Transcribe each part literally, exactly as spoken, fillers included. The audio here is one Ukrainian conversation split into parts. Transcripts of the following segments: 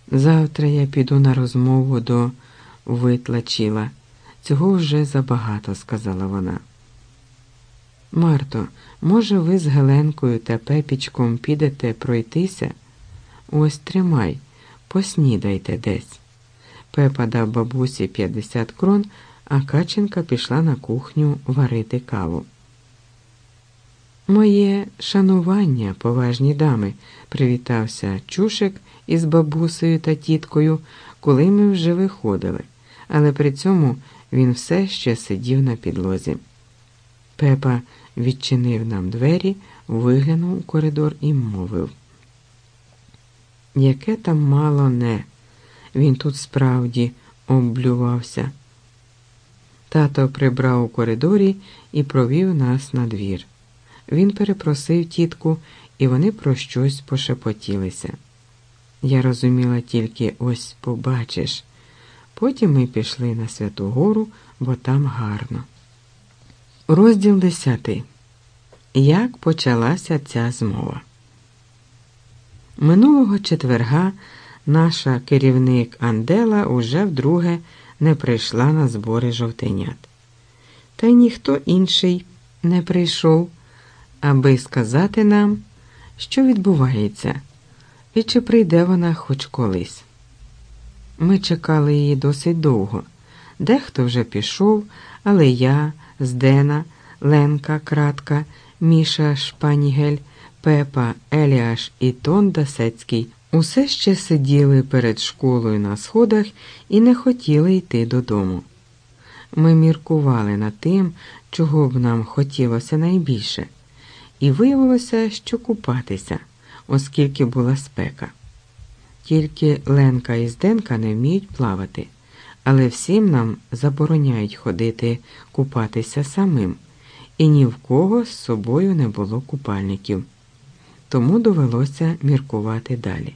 Завтра я піду на розмову до Витлачіла. Цього вже забагато, сказала вона. Марто, може, ви з Геленкою та Пепічком підете пройтися? Ось тримай, поснідайте десь. Пепа дав бабусі п'ятдесят крон, а Каченка пішла на кухню варити каву. Моє шанування, поважні дами, привітався Чушик із бабусею та тіткою, коли ми вже виходили, але при цьому він все ще сидів на підлозі. Пепа відчинив нам двері, виглянув у коридор і мовив: яке там мало не, він тут справді облювався. Тато прибрав у коридорі і провів нас на двір. Він перепросив тітку, і вони про щось пошепотілися. Я розуміла тільки «ось побачиш». Потім ми пішли на Святу Гору, бо там гарно. Розділ десятий. Як почалася ця змова? Минулого четверга наша керівник Андела уже вдруге не прийшла на збори жовтенят. Та й ніхто інший не прийшов, аби сказати нам, що відбувається, і чи прийде вона хоч колись. Ми чекали її досить довго. Дехто вже пішов, але я, Здена, Ленка Кратка, Міша Шпанігель, Пепа, Еліаш і Тон Дасецький усе ще сиділи перед школою на сходах і не хотіли йти додому. Ми міркували над тим, чого б нам хотілося найбільше, і виявилося, що купатися, оскільки була спека. Тільки Ленка і Зденка не вміють плавати, але всім нам забороняють ходити купатися самим, і ні в кого з собою не було купальників. Тому довелося міркувати далі.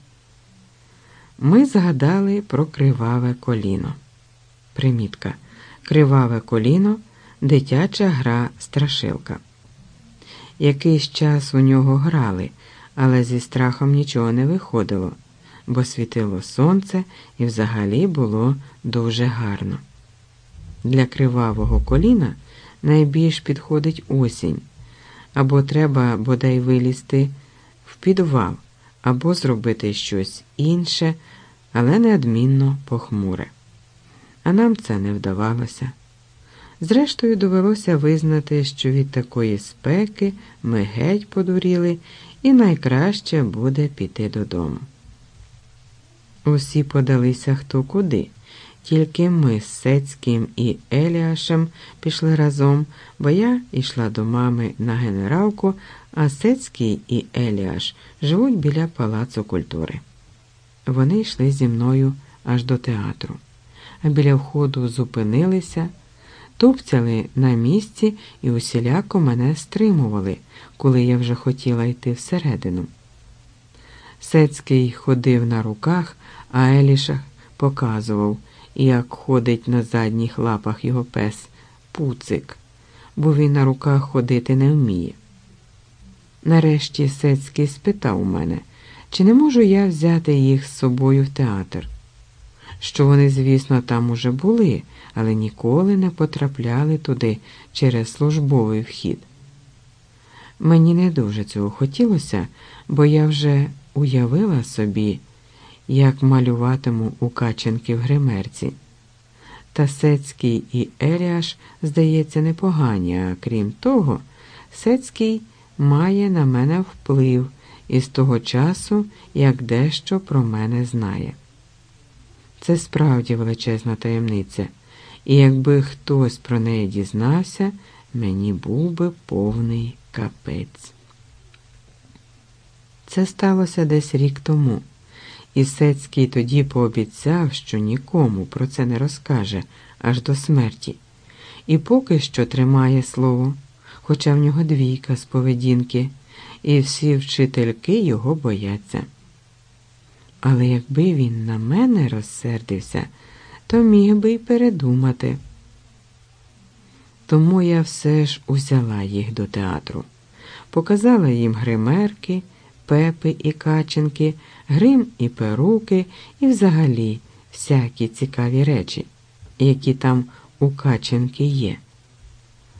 Ми згадали про криваве коліно. Примітка. Криваве коліно – дитяча гра страшилка. Якийсь час у нього грали, але зі страхом нічого не виходило, бо світило сонце і взагалі було дуже гарно. Для кривавого коліна найбільш підходить осінь, або треба бодай вилізти в підвал, або зробити щось інше, але неодмінно похмуре. А нам це не вдавалося. Зрештою, довелося визнати, що від такої спеки ми геть подуріли, і найкраще буде піти додому. Усі подалися хто куди, тільки ми з Сецьким і Еліашем пішли разом, бо я йшла до мами на Генералку, а Сецький і Еліаш живуть біля Палацу культури. Вони йшли зі мною аж до театру, а біля входу зупинилися, тупцяли на місці і усіляко мене стримували, коли я вже хотіла йти всередину. Сецький ходив на руках, а Еліша показував, як ходить на задніх лапах його пес Пуцик, бо він на руках ходити не вміє. Нарешті Сецький спитав у мене, чи не можу я взяти їх з собою в театр. Що вони, звісно, там уже були, але ніколи не потрапляли туди через службовий вхід. Мені не дуже цього хотілося, бо я вже уявила собі, як малюватиму у Каченки в гримерці. Та Сецький і Еліаш, здається, непогані, а крім того, Сецький має на мене вплив із того часу, як дещо про мене знає. Це справді величезна таємниця, і якби хтось про неї дізнався, мені був би повний капець. Це сталося десь рік тому, і Сецький тоді пообіцяв, що нікому про це не розкаже аж до смерті, і поки що тримає слово, хоча в нього двійка з поведінки, і всі вчительки його бояться. Але якби він на мене розсердився, то міг би й передумати. Тому я все ж узяла їх до театру, показала їм гримерки, Пепи і Каченки, грим і перуки, і взагалі всякі цікаві речі, які там у Каченки є.